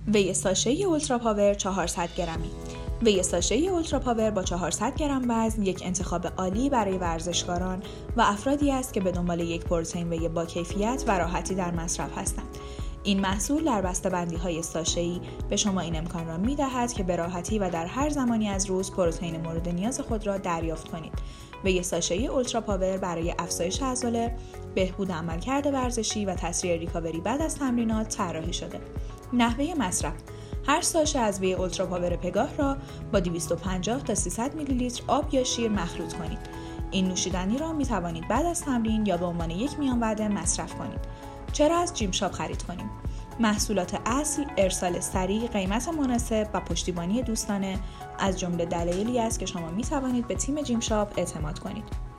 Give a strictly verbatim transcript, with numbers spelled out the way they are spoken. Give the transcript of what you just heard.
وی ساشه اولترا پاور چهارصد گرمی. وی ساشه اولترا پاور با چهارصد گرم وزن یک انتخاب عالی برای ورزشکاران و افرادی است که به دنبال یک پروتئین وی با کیفیت و راحتی در مصرف هستند. این محصول در بسته‌بندی‌های ساشه‌ای به شما این امکان را می‌دهد که به راحتی و در هر زمانی از روز پروتئین مورد نیاز خود را دریافت کنید. وی ساشه اولترا پاور برای افزایش عضله، بهبود عملکرد ورزشی و تسریع ریکاوری بعد از تمرینات طراحی شده. نحوه مصرف: هر ساشه از وی اولترا پاور پگاه را با دویست و پنجاه تا سیصد میلی لیتر آب یا شیر مخلوط کنید. این نوشیدنی را می توانید بعد از تمرین یا به عنوان یک میان وعده مصرف کنید. چرا از جیم شاپ خرید کنیم؟ محصولات اصل، ارسال سریع، قیمت مناسب و پشتیبانی دوستانه از جمله دلایلی است که شما می توانید به تیم جیم شاپ اعتماد کنید.